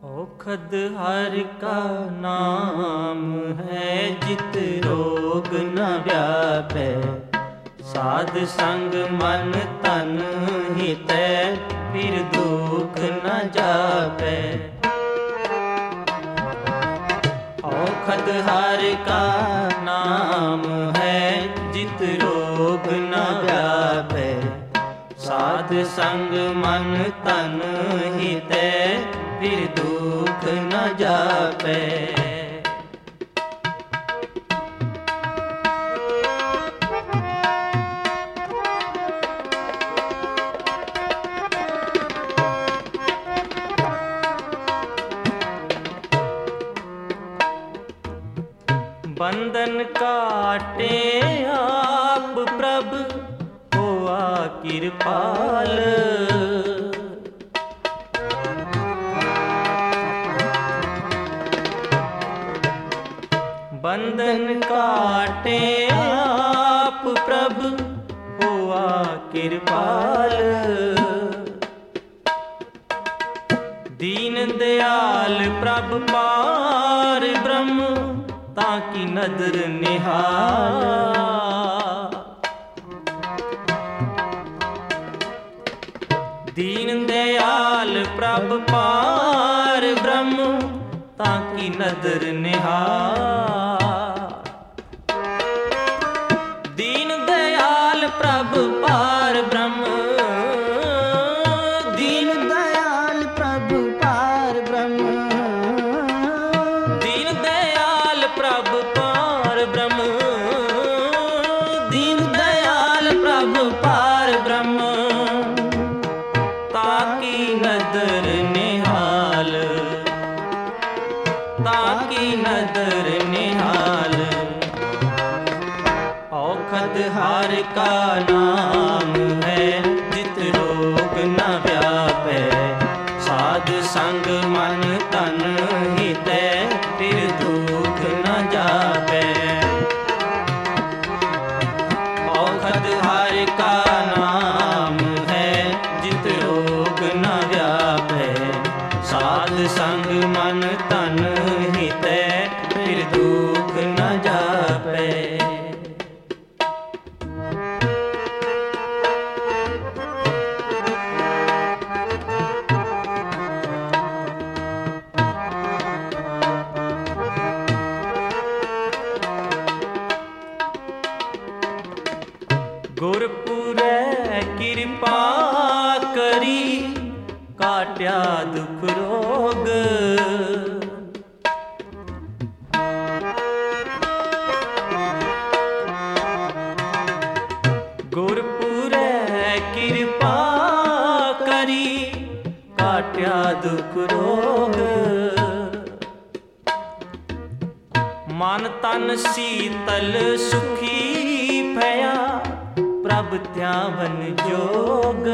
औखद हर का नाम है, जित रोग न व्यापै। साध संग मन तन हितै, फिर दुख न जापै। औखद हर का नाम है, जित रोग न व्यापै। साध संग मन तन हितै, फिर दुख न जापै। बंधन काटे आप प्रभु, होआ कृपाल। बंधन काटे आप प्रभु, होआ कृपाल। दीन दयाल प्रभु पार ब्रह्म, ताकि नदर निहाल। दीन दयाल प्रभु पार ब्रह्म, ताकि नदर निहाल। दीन दयाल प्रभु पार ब्रह्म, दीन दयाल प्रभु पार ब्रह्म। दीन दयाल प्रभु पार ब्रह्म, दीन दयाल प्रभु पार ब्रह्म। ताकि नदर निहाल, ताकि नदर निहाल। औखद हर का नाम है, जित रोग न व्यापै। साध संग मन तन हितै, फिर दुख न जापै। औखद हर का नाम है, जित रोग न व्यापै। साध संग मन तन हितै, फिर दुख न जापै। गुरपुरै कृपा करी, काट्या दुख रोग। गुरपुरै कृपा करी, काट्या दुख रोग। मन तन शीतल सुखी भया, प्रभ ध्यान जोग।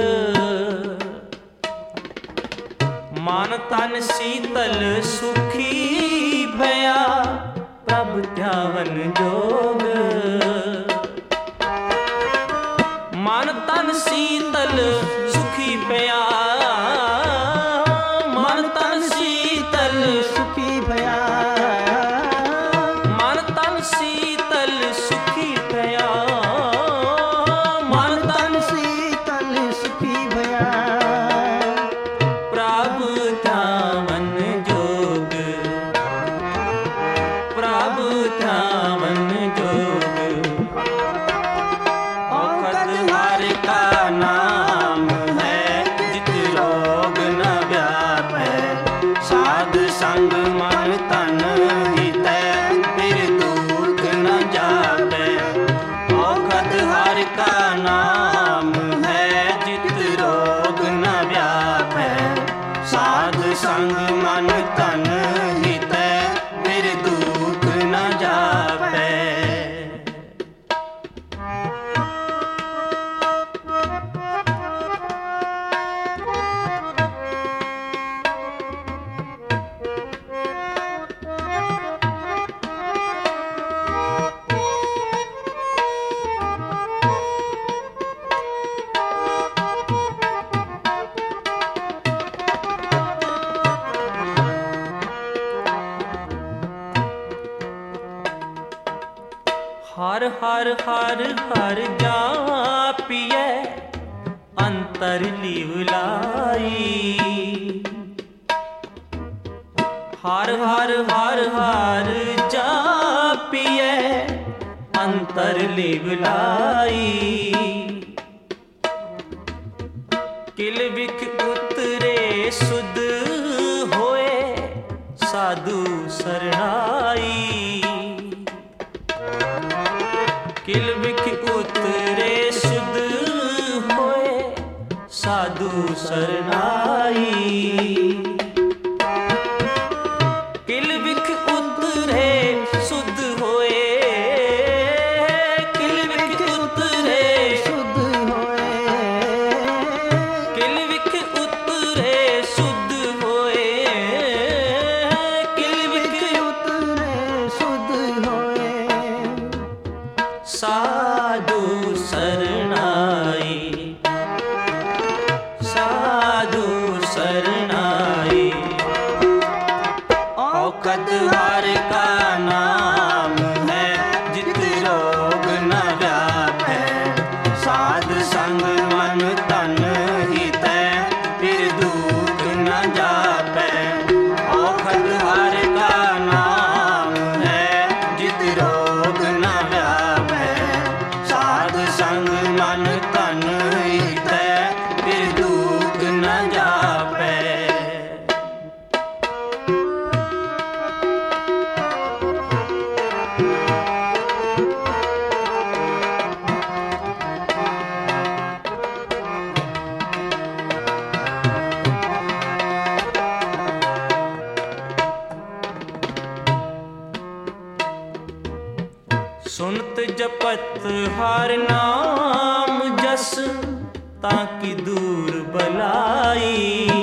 मन तन शीतल सुखी भया, प्रभ ध्यान जोग। मन तन शीतल सुखी भया, मन तन शीतल सुखी भया। मन तन शीतल सुखी भया, मन तन शीतल सुखी भया। प्रभु ध्यान जोग, प्रभु ध्यान जोग। औखद हर का नाम है, जित रोग न व्यापै। साध संग मन तन हितै, फिर दुख न जापै। औखद हर का नाम है, जित रोग न व्यापै। साध संग मन तन हितै, फिर दुख न जापै। हर हर हर हर जापिए अंतर लिवलाई। हर हर हर हर जापिए अंतर लिवलाई। किल बिख उतरे सुध होए साधु सरनाई। किल बिख उतरे सुध होए साधु सरनाई। किल बिख उतरे सुध होए, किल बिख उतरे सुध होए, किल बिख उतरे सुध होए, किल बिख उतरे सुध होए, साधु सरनाई। साधु सरनाई। औखद हर का नाम है जित रोग न व्यापै। साध संग मन तन हितै फिर दुख न जापै। औखद हर का नाम है जित रोग न व्यापै। साध संग मन तन हितै फिर दुख न जापै। सुनत जपत हर नाम जस ताकि दूर बलाई।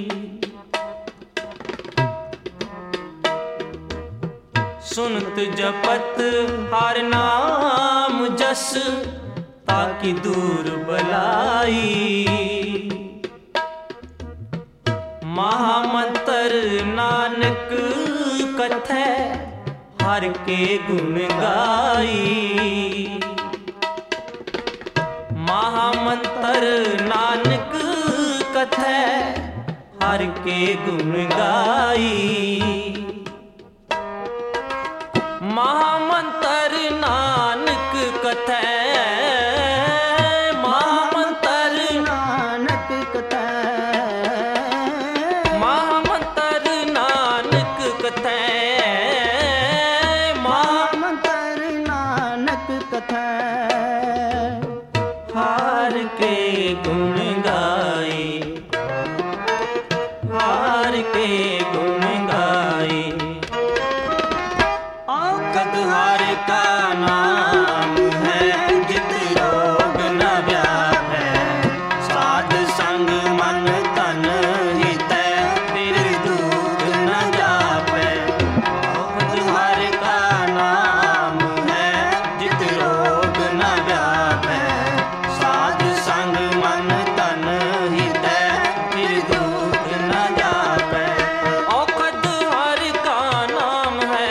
सुनत जपत हर नाम जस ताकि दूर बलाई। महामंत्र नानक कथै हर के गुण गाई। महामंत्र नानक कथै हर के गुण गाई। महामंत्र नानक कथै, महामंत्र नानक कथै, महामंत्र नानक कथै। महामंत्र नानक कथै, हार के गुण गाई। हार के गुण गाई। औखद हर का नाम है जित रोग न व्यापै। साध संग मन तन हितै फिर दुख न जापै। औखद हर का नाम है जित रोग न व्यापै। साध संग मन तन हितै फिर दुख न जापै। औखद हर का नाम है,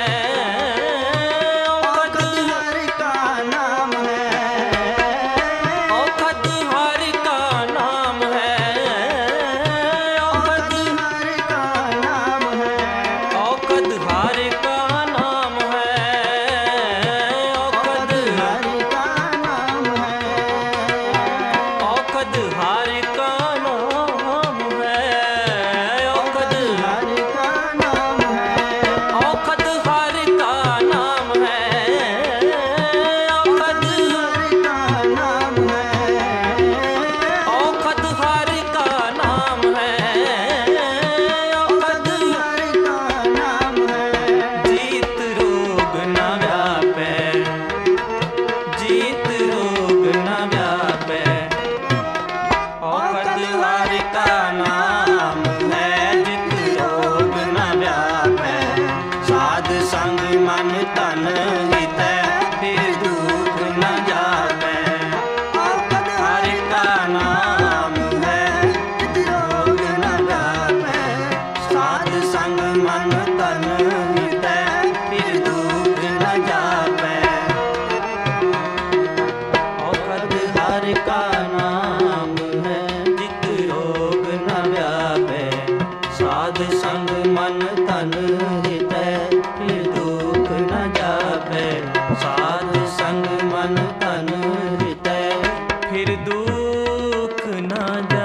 औखद हर का नाम है, औखद हर का नाम है। औखद हर का नाम है, औखद हर का नाम है। औखद हर का नाम है, औखद हर का नाम है। औखद हर का नाम है, औखद हर का नाम है। औखद हर का नाम है, औखद हर का नाम है। औखद हर का नाम है, जीत रोग न व्यापै। जीत रोग न व्यापै। औखद हर का नाम है जित रोग न व्यापै। साध संग मन तन हितै फिर दुख न जापै। औखद हर का नाम है जित रोग न व्यापै। साध संग मन तन हितै फिर दुख न जापै। का नाम है, जित रोग न व्यापै, साध संग मन तन हितै, फिर दुख न जापै, साध संग मन तन हितै, फिर दुख न जापै।